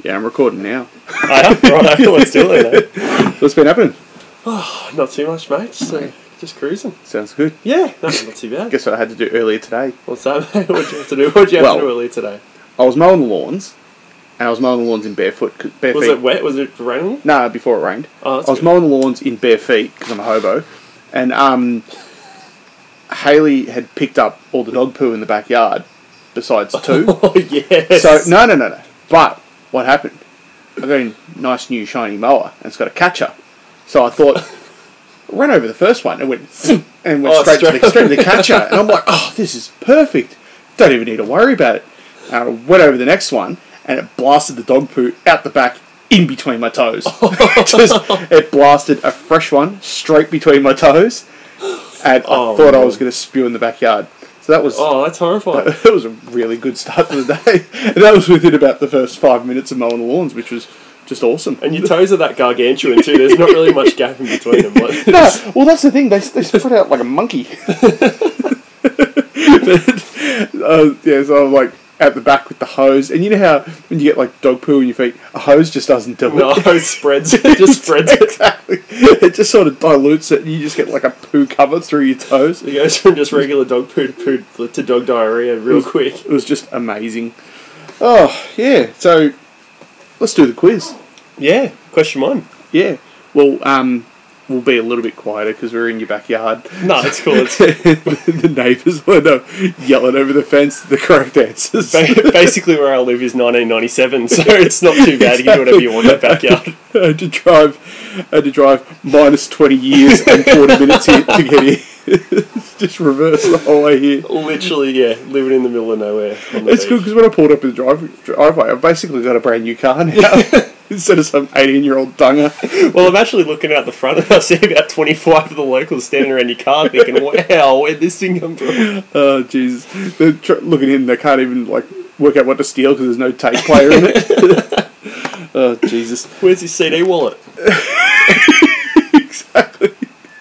Yeah, I'm recording now. Right, let's do it, eh? What's been happening? Oh, not too much, mate. Just cruising. Sounds good. Yeah, no, not too bad. Guess what I had to do earlier today? What's that, mate? What'd you have to do? What'd you have to do earlier today? I was mowing the lawns, and I was mowing the lawns in bare feet. Was it wet? Was it raining? No, before it rained. Oh, that's I was good. mowing the lawns in bare feet because I'm a hobo, and Hayley had picked up all the dog poo in the backyard, besides two. Oh, yes. So no. But what happened? I got a nice new shiny mower, and it's got a catcher. So I thought, I ran over the first one and went straight to the catcher, and I'm like, oh, this is perfect. Don't even need to worry about it. And I went over the next one, and it blasted the dog poo out the back in between my toes. It blasted a fresh one straight between my toes, and I thought I was going to spew in the backyard. So that was... Oh, that's horrifying. That was a really good start to the day. And that was within about the first 5 minutes of mowing the lawns, which was just awesome. And your toes are that gargantuan too. There's not really much gap in between them. Like, No, well, that's the thing. They spread out like a monkey. Yeah, so I'm like at the back with the hose. And you know how when you get like dog poo in your feet, a hose just doesn't do it. No, it spreads. It just spreads it. Exactly. It just sort of dilutes it, and you just get like a poo cover through your toes. It goes from just regular dog poo to dog diarrhea real quick. It was just amazing. Oh, yeah. So, let's do the quiz. Yeah, question one. Yeah. Well, we'll be a little bit quieter because we're in your backyard. No, it's cool. The neighbours were yelling over the fence the correct answers. Basically, where I live is 1997, so it's not too bad. You can do whatever you want in the backyard. I had to drive minus 20 years and 40 minutes here to get here. Just reverse the whole way here. Literally, yeah, living in the middle of nowhere. It's good because when I pulled up in the driveway, I've basically got a brand new car now. Instead of some 18-year-old dunger. Well, I'm actually looking out the front and I see about 25 of the locals standing around your car thinking, wow, where'd this thing come from? Oh, Jesus. They're looking in, they can't even work out what to steal because there's no tape player in it. Oh, Jesus. Where's his CD wallet? Exactly.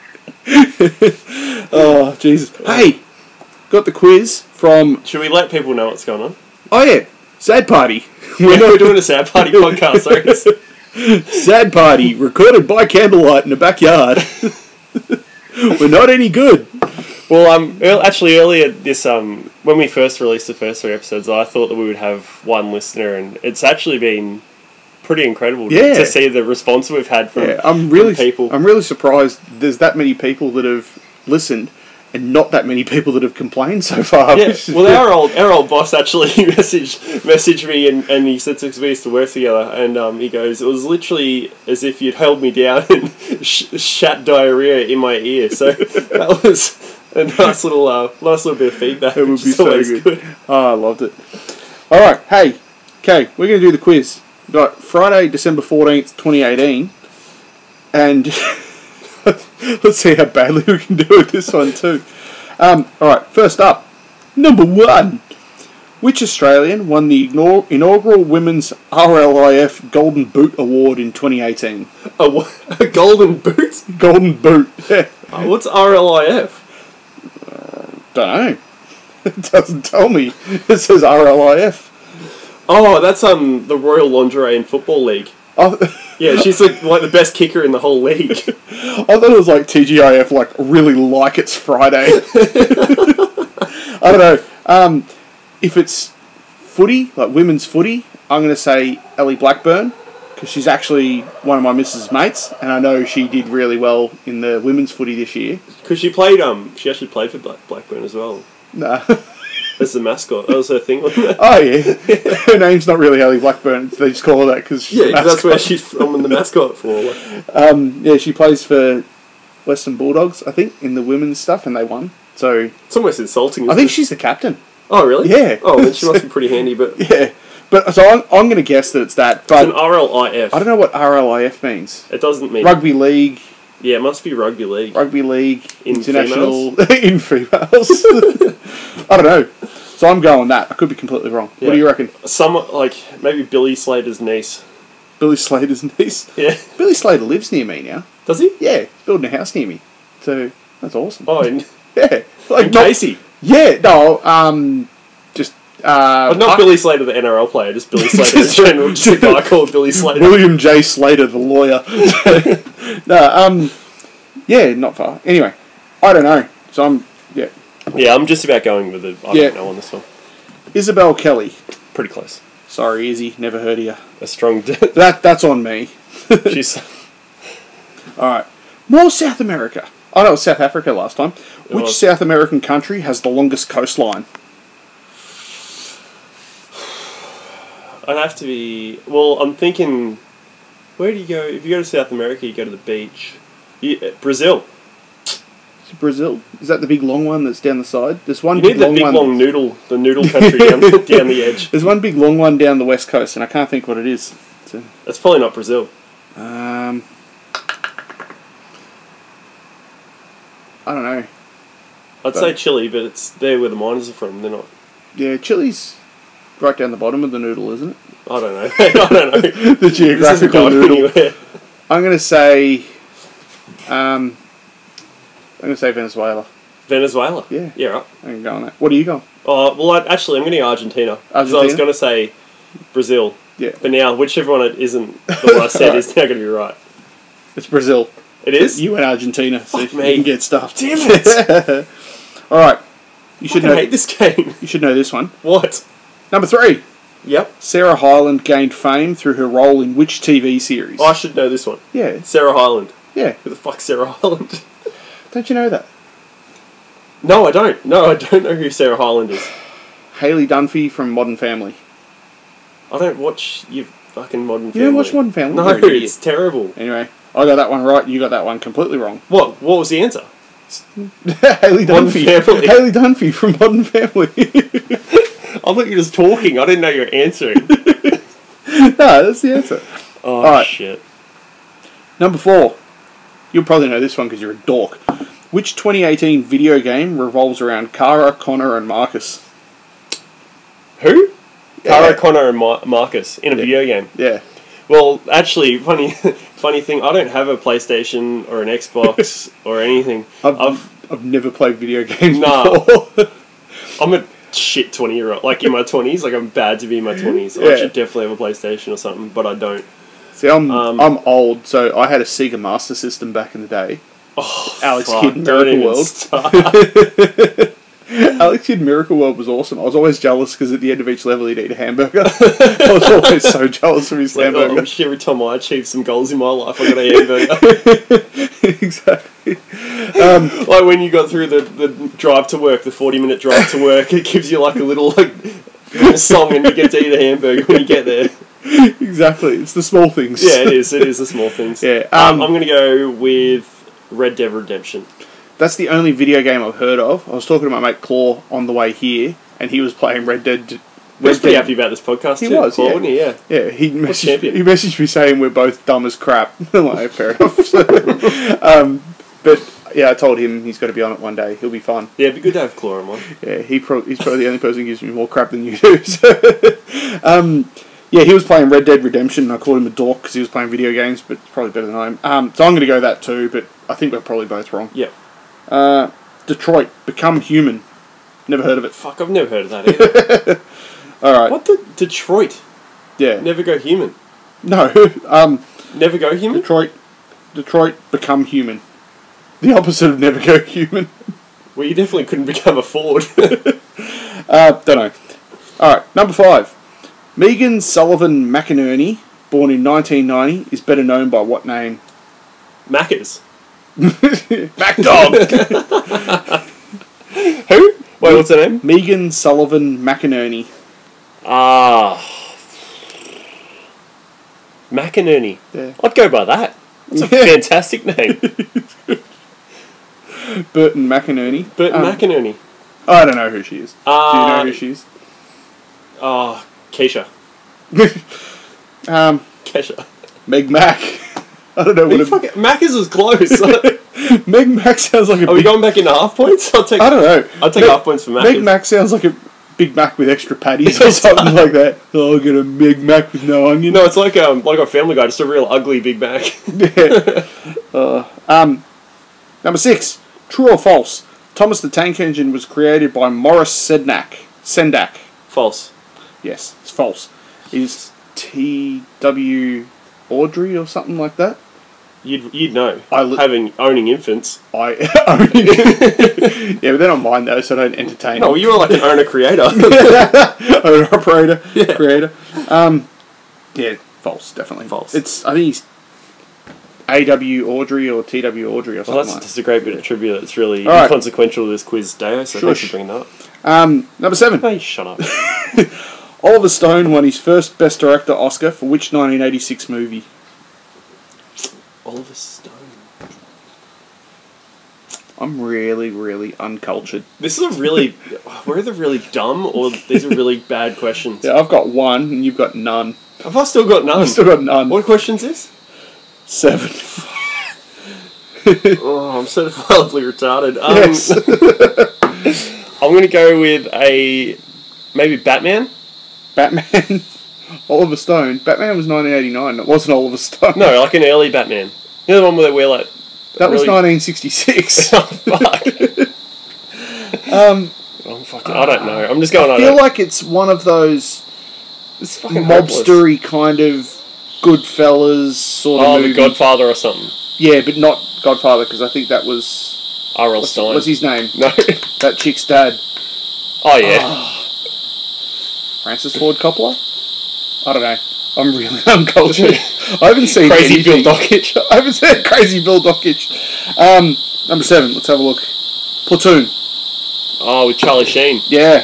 Oh, Jesus. Hey, got the quiz from... Should we let people know what's going on? Oh, yeah. Sad Party. We're doing a Sad Party podcast, sorry. Sad Party, recorded by candlelight in the backyard. We're not any good. Well, actually, earlier this when we first released the first 3 episodes, I thought that we would have one listener, and it's actually been pretty incredible to see the response we've had from, from people. I'm really surprised there's that many people that have listened and not that many people that have complained so far. Yeah, well, our old boss actually messaged me and he said, because we used to work together, and he goes, it was literally as if you'd held me down and shat diarrhea in my ear. So that was a nice little bit of feedback. It would be so good. Oh, I loved it. All right, hey, okay, we're going to do the quiz. We've got Friday, December 14th, 2018, and... Let's see how badly we can do with this one too. Alright, first up. Number 1. Which Australian won the inaugural Women's RLIF Golden Boot Award in 2018? A golden boot? Golden Boot, yeah. What's RLIF? Don't know. It doesn't tell me. It says RLIF. Oh, that's the Royal Lingerie and Football League. Oh, yeah, she's like the best kicker in the whole league. I thought it was like TGIF, really like it's Friday. I don't know. If it's footy, like women's footy, I'm going to say Ellie Blackburn, because she's actually one of my missus' mates, and I know she did really well in the women's footy this year. Because she actually played for Blackburn as well. Nah. As the mascot. That was her thing, wasn't it? Oh, yeah. Her name's not really Ellie Blackburn. They just call her that because she's the mascot. That's where she's from and the mascot for. Yeah, she plays for Western Bulldogs, I think, in the women's stuff, and they won. So it's almost insulting, isn't I think she's the captain. Oh, really? Yeah. Oh, then she must be pretty handy, but... Yeah. But, so I'm going to guess that it's that, but... It's an RLIF. I don't know what RLIF means. It doesn't mean... Rugby league. Yeah, it must be rugby league. Rugby league. In international... in females. I don't know. So I'm going that. I could be completely wrong. Yeah. What do you reckon? Maybe Billy Slater's niece. Billy Slater's niece? Yeah. Billy Slater lives near me now. Does he? Yeah. He's building a house near me. So, that's awesome. Oh, yeah. Casey? Yeah. No, just Not Billy Slater, the NRL player, just Billy Slater in general. Just a guy called Billy Slater. William J. Slater, the lawyer. No, yeah, not far. Anyway, I don't know. So Yeah, I'm just about going with I don't know on this one. Isabel Kelly. Pretty close. Sorry, Izzy, never heard of you. A strong... That's on me. She's... Alright. More South America. Oh, no, it was South Africa last time. Which South American country has the longest coastline? I'd have to be... Well, I'm thinking... Where do you go? If you go to South America, you go to the beach. Brazil. Brazil? Is that the big long one that's down the side? There's one you need the big long noodle, the noodle country down the edge. There's one big long one down the west coast, and I can't think what it is. That's probably not Brazil. I don't know. I'd say Chile, but it's there where the miners are from. They're not. Yeah, Chile's right down the bottom of the noodle, isn't it? I don't know. I don't know. The geographical noodle. I'm going to say... I'm going to say Venezuela. Venezuela? Yeah. Yeah, right. I'm going to go on that. What are you going? Oh, well, actually, I'm going to go Argentina. Argentina? I was going to say Brazil. Yeah. But now, whichever one it isn't the one I said is now going to be right. It's Brazil. It is? You went Argentina, so you me. can get stuffed. Damn it! All right. You should know. I hate this game. You should know this one. What? Number 3. Yep. Sarah Hyland gained fame through her role in which TV series? I should know this one. Yeah. Sarah Hyland. Yeah. Who the fuck's Sarah Hyland? Don't you know that? No, I don't. No, I don't know who Sarah Hyland is. Hayley Dunphy from Modern Family. I don't watch your fucking Modern Family. You don't watch Modern Family? No, it's terrible. Anyway, I got that one right, you got that one completely wrong. What? What was the answer? Hayley Dunphy. Hayley Dunphy from Modern Family. I thought you were just talking. I didn't know you were answering. No, that's the answer. Oh, right. Shit. Number 4. You'll probably know this one because you're a dork. Which 2018 video game revolves around Kara, Connor, and Marcus? Who? Yeah. Kara, Connor, and Marcus in a video game. Yeah. Well, actually, funny thing. I don't have a PlayStation or an Xbox or anything. I've never played video games before. I'm a shit 20-year-old. Like in my 20s, like I'm bad to be in my 20s. Yeah. I should definitely have a PlayStation or something, but I don't. See, I'm old, so I had a Sega Master System back in the day. Oh, Alex fuck, Kidd in Miracle World. Alex Kidd in Miracle World was awesome. I was always jealous because at the end of each level he'd eat a hamburger. I was always so jealous of his hamburger. Every time I achieve some goals in my life, I got a hamburger. Exactly. Like when you got through the drive to work, the 40-minute drive to work, it gives you like a little song and you get to eat a hamburger when you get there. Exactly. It's the small things. Yeah, it is. It is the small things. Yeah. I'm going to go with Red Dead Redemption. That's the only video game I've heard of. I was talking to my mate Claw on the way here, and he was playing Red Dead. He was pretty happy about this podcast he too. Was, Claw, yeah. wasn't he? Yeah. Yeah, he messaged me saying we're both dumb as crap. I'm like, fair enough. But yeah, I told him he's got to be on it one day. He'll be fun. Yeah, it'd be good to have Claw on one. Yeah, he's probably the only person who gives me more crap than you do. So, yeah, he was playing Red Dead Redemption. I called him a dork because he was playing video games, but probably better than I am. So I'm going to go that too, but I think we're probably both wrong. Yep. Detroit, Become Human. Never heard of it. Fuck, I've never heard of that either. Alright. What the? Detroit? Yeah. Never Go Human. No. Never Go Human? Detroit, Become Human. The opposite of Never Go Human. Well, you definitely couldn't become a Ford. Don't know. Alright, number 5. Megan Sullivan McInerney, born in 1990, is better known by what name? Macca's. MacDog! Who? Wait, what's her name? Megan Sullivan McInerney. McInerney. Yeah. I'd go by that. That's a fantastic name. Burton McInerney. McInerney. I don't know who she is. Do you know who she is? Keisha. Kesha. Meg Mac. I don't know what Macca's was close. Meg Mac sounds like a Are we going back into half points? I don't know. I'll take half points for Macca's. Meg Mac sounds like a Big Mac with extra patties or something like that. Oh, I'll get a Big Mac with no onion. No, it's like a Family Guy, just a real ugly Big Mac. Yeah. Number 6. True or false? Thomas the Tank Engine was created by Morris Sendak. False. Yes, it's false. Is T.W. Audrey or something like that? You'd know. Owning infants. Yeah, but they're not mine though, so I don't entertain. No, you're like an owner-creator. Owner operator, Yeah. creator. Yeah, false, definitely False. I think he's A.W. Audrey or T.W. Audrey or something. Well, that's just a great bit of trivia that's really All right. inconsequential to this quiz, Deo, so thanks Shush. for bringing that up. Number 7. Hey, shut up. Oliver Stone won his first Best Director Oscar for which 1986 movie? Oliver Stone. I'm really, really uncultured. This is a really... We're either really dumb or these are really bad questions. Yeah, I've got one and you've got none. Have I still got none? I've still got none. What question's this? 7. Oh, I'm certifiably retarded. Yes. I'm going to go with maybe Batman? Batman. Oliver Stone. Batman was 1989. It wasn't Oliver Stone. No, like an early Batman. You know the one where they wear like... That was 1966. Oh, fuck. I don't know. I'm just going I feel like it's one of those It's fucking mobstery kind of Goodfellas sort of Oh, movie. The Godfather or something. Yeah, but not Godfather, because I think that was... R.L. Stein. What's his name? No. That chick's dad. Oh, yeah. Francis Ford Coppola? I don't know. I'm really uncultured. I haven't seen Crazy anything. Bill Dockich. I haven't seen Crazy Bill Dockich. Number 7. Let's have a look. Platoon. Oh, with Charlie Sheen. Yeah.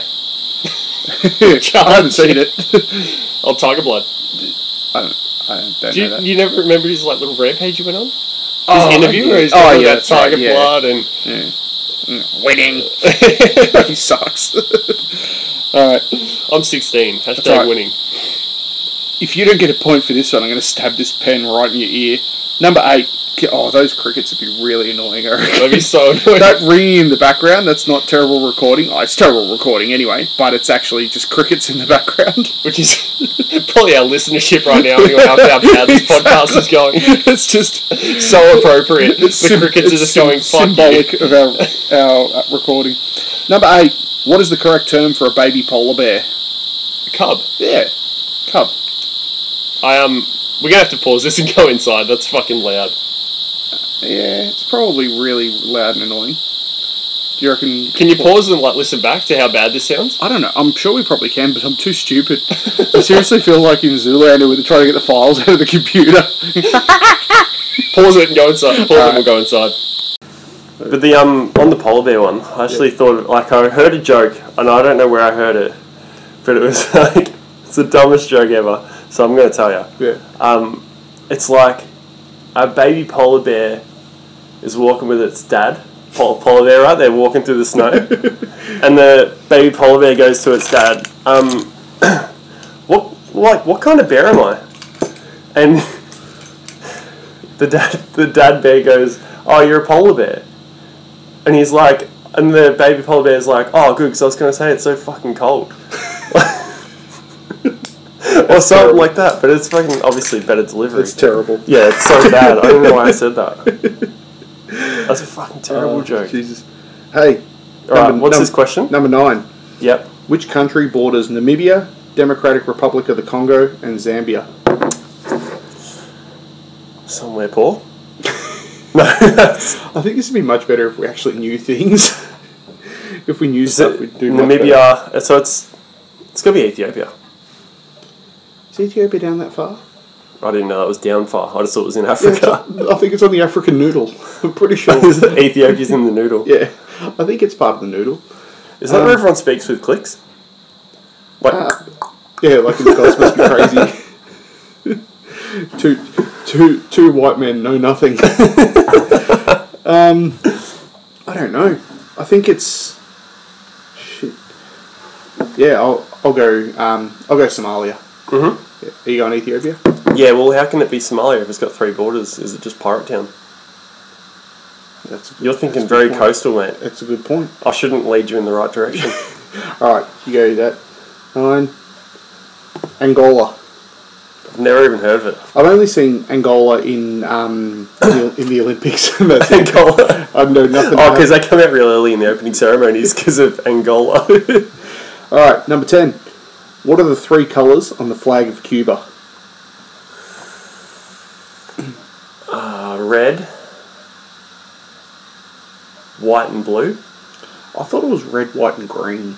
I haven't seen it. Oh, Tiger Blood. I don't know that. You never remember his like little rampage you went on? His Oh, interview yeah. where he's Oh, talking yeah, about that's right, Tiger yeah. Blood and... Yeah. Winning. He sucks. Alright. I'm 16. Hashtag right. winning. If you don't get a point for this one, I'm going to stab this pen right in your ear. Number 8. Oh, those crickets would be really annoying, I reckon. That'd be so annoying. That ringing in the background, that's not terrible recording. Oh, it's terrible recording anyway, but it's actually just crickets in the background. Which is probably our listenership right now, anyway, after how bad this podcast is going. It's just So appropriate. The crickets are just going, fuck symbolic you. of our recording. Number 8. What is the correct term for a baby polar bear? Cub. Yeah, cub. We're going to have to pause this and go inside. That's fucking loud. Yeah, it's probably really loud and annoying. Do you reckon... Can you pause and listen back to how bad this sounds? I don't know. I'm sure we probably can, but I'm too stupid. I seriously feel like in Zoolander where they're trying to get the files out of the computer. Pause it and go inside. Pause it and we'll go inside. But the on the polar bear one, I actually thought, like, I heard a joke, and I don't know where I heard it, but it was like, it's the dumbest joke ever, so I'm going to tell you. Yeah. It's like a baby polar bear is walking with its dad, polar bear, right? They're walking through the snow, and the baby polar bear goes to its dad, what kind of bear am I? And the dad bear goes, oh, you're a polar bear. And he's like, and the baby polar bear is like, oh, good, because I was going to say it's so fucking cold. Or something terrible. like that, but it's fucking obviously better delivery. It's terrible. Yeah, it's so bad. I don't know why I said that. That's a fucking terrible joke. Jesus. Hey. Alright, what's this question? Number 9. Yep. Which country borders Namibia, Democratic Republic of the Congo, and Zambia? Somewhere, Paul? No, I think this would be much better if we actually knew things. If we knew stuff, we'd do much better. Namibia, so it's got to be Ethiopia. Is Ethiopia down that far? I didn't know that was down far. I just thought it was in Africa. I think it's on the African noodle. I'm pretty sure. Ethiopia's in the noodle. Yeah, I think it's part of the noodle. Is that where everyone speaks with clicks? Like, yeah, like in Gods Must Be Crazy. two white men know nothing. I don't know. I think it's shit. Yeah, I'll go Somalia. Mm-hmm. Yeah. Are you going Ethiopia? Yeah, well, how can it be Somalia if it's got 3 borders? Is it just Pirate Town? You're thinking very coastal, mate. That's a good point. I shouldn't lead you in the right direction. Alright, you go that. 9. Angola. I've never even heard of it. I've only seen Angola in the Olympics. That's it. Angola? I know nothing Oh, because they come out real early in the opening ceremonies because of Angola. Alright, number 10. What are the 3 colours on the flag of Cuba? Red, white and blue. I thought it was red, white and green.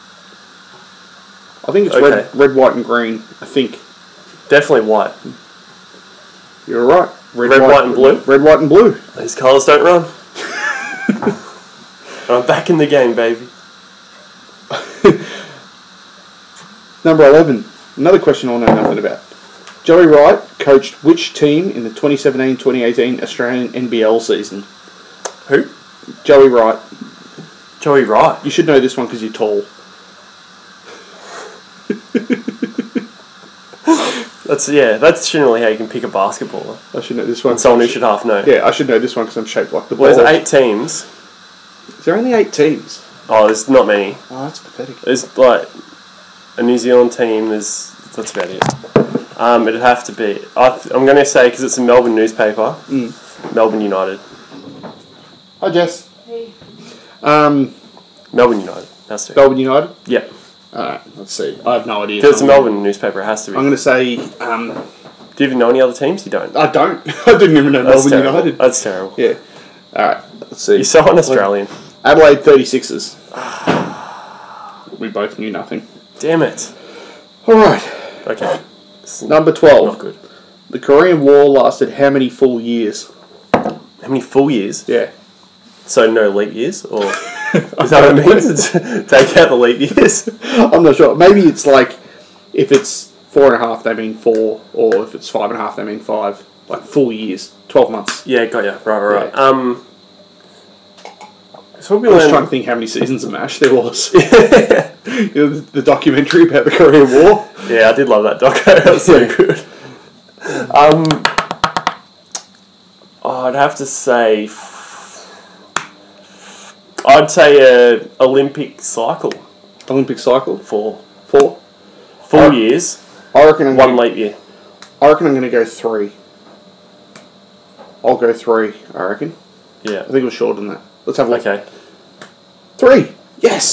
I think it's Okay. red, white and green. I think. Definitely white. You're right. Red, white and blue? Red, white and blue. These colours don't run. I'm back in the game, baby. Number 11. Another question I know nothing about. Joey Wright coached which team in the 2017-2018 Australian NBL season? Who? Joey Wright. Joey Wright. You should know this one because you're tall. That's generally how you can pick a basketballer. I should know this one. And someone who should half know. Yeah, I should know this one because I'm shaped like the ball. Well, there's 8 teams. Is there only 8 teams? Oh, there's not many. Oh, that's pathetic. There's like a New Zealand team. That's about it. It'd have to be. I'm going to say because it's a Melbourne newspaper. Melbourne United. Hi, Jess. Hey. Melbourne United. Has to be. Melbourne United. Yeah. Alright, let's see. I have no idea. Because it's a Melbourne newspaper, it has to be. I'm going to say. Do you even know any other teams? You don't. I don't. I didn't even know That's Melbourne terrible. United. That's terrible. Yeah. Alright, let's see. You're so un-Australian. Adelaide 36ers. We both knew nothing. Damn it. Alright. Okay. Number 12. Not good. The Korean War lasted how many full years? How many full years? Yeah. So no leap years? Or is that what it means? Take out the leap years? I'm not sure. Maybe it's like, if it's 4.5, they mean 4, or if it's 5.5, they mean 5. Like full years. 12 months. Yeah, got ya. Right. Yeah. So I was trying to think how many seasons of MASH there was. You know, the documentary about the Korean War. Yeah, I did love that doco. That was so good. I'd have to say... I'd say a Olympic cycle. Olympic cycle? 4. 4? Full years. I reckon One leap year. I reckon I'm going to go 3. I'll go 3, I reckon. Yeah. I think it was shorter than that. Let's have a look. Okay. 3! Yes!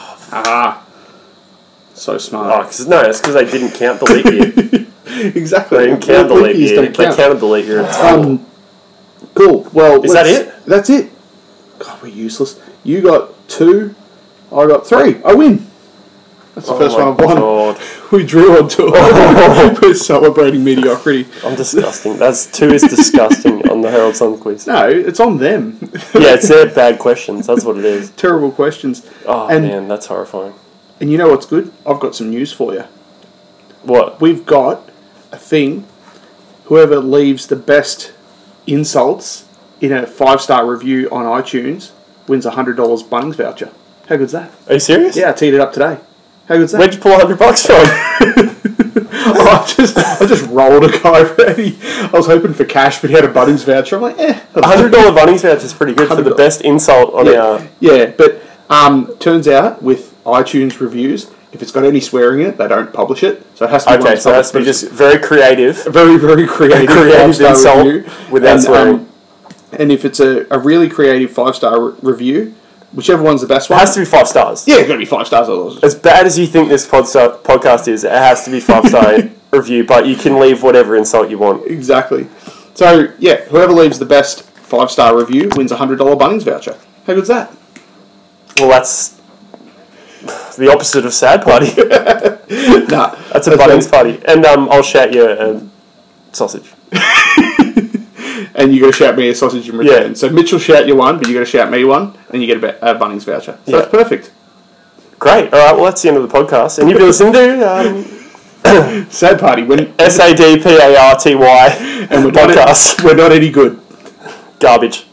So smart. Oh, it's because they didn't count the leap year. Exactly. They didn't count the leap years year. don't They count. counted the leap year. At all. Cool. Well, Is that it? That's it. God, we're useless. You got 2. I got 3. I win. That's the first one I've won. God. We drew on 2. We're celebrating mediocrity. I'm disgusting. 2 is disgusting on the Herald Sun quiz. No, it's on them. Yeah, it's their bad questions. That's what it is. Terrible questions. Oh, man, that's horrifying. And you know what's good? I've got some news for you. What? We've got a thing. Whoever leaves the best insults in a 5-star review on iTunes wins a $100 Bunnings voucher. How good's that? Are you serious? Yeah, I teed it up today. How good's that? Where'd you pull $100 from? I just rolled a guy ready. I was hoping for cash, but he had a Bunnings voucher. I'm like, $100 Bunnings voucher is pretty good for the best insult on our... Yeah, but turns out with iTunes reviews, if it's got any swearing in it, they don't publish it. So it has to be one so it has to be just very creative. Very, very creative. Creative insult review. without swearing. And if it's a really creative 5-star review, whichever one's the best one. It has to be 5 stars. Yeah, it's got to be 5 stars. Otherwise. As bad as you think this podcast is, it has to be 5-star review, but you can leave whatever insult you want. Exactly. So, yeah, whoever leaves the best 5-star review wins a $100 Bunnings voucher. How good's that? Well, that's the opposite of sad party. Nah. That's a Bunnings party. And I'll shout you a sausage. And you got to shout me a sausage in return. Yeah. So Mitch'll shout you one, but you got to shout me one, and you get a Bunnings voucher. So that's perfect. Great. All right. Well, that's the end of the podcast. And you've been listening to Sad Party. When SADPARTY and we're podcast. we're not any good. Garbage.